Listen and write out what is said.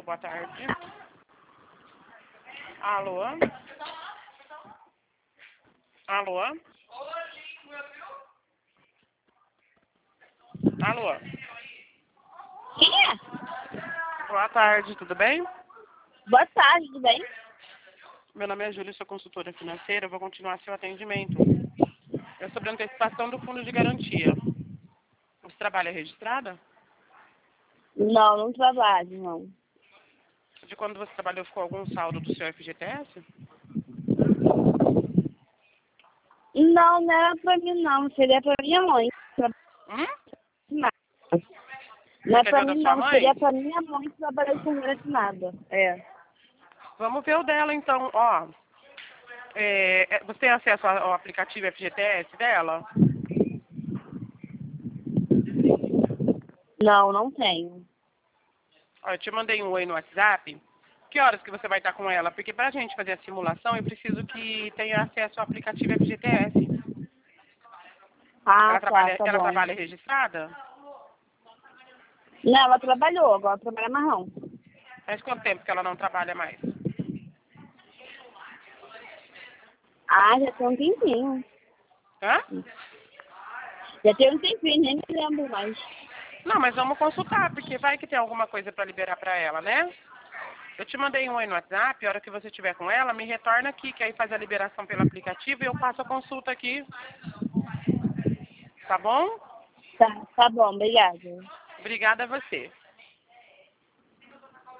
Alô, boa tarde. Alô? Alô? Alô? Quem é? Boa tarde, tudo bem? Boa tarde, tudo bem? Meu nome é Júlia, sou consultora financeira, eu vou continuar seu atendimento. É sobre a antecipação do fundo de garantia. Você trabalha registrada? Não, não trabalho, não. De quando você trabalhou, ficou algum saldo do seu FGTS? Não, não era pra mim, não. Seria pra minha mãe. Hum? Não é Quer pra ver o da mim, sua não. mãe? Seria pra minha mãe que trabalha com nada. É. Vamos ver o dela, então. Ó, você tem acesso ao aplicativo FGTS dela? Não, não tenho. Ó, eu te mandei um oi no WhatsApp. Que horas que você vai estar com ela? Porque para a gente fazer a simulação, eu preciso que tenha acesso ao aplicativo FGTS. Ah, tá Ela bom. trabalha registrada? Não, ela trabalhou, agora trabalha mais não. Faz quanto tempo que ela não trabalha mais? Ah, já tem um tempinho. Hã? Já tem um tempinho, nem me lembro mais. Não, mas vamos consultar, porque vai que tem alguma coisa para liberar para ela, né? Eu te mandei um oi no WhatsApp, a hora que você estiver com ela, me retorna aqui, que aí faz a liberação pelo aplicativo e eu passo a consulta aqui. Tá bom? Tá bom, obrigada. Obrigada a você.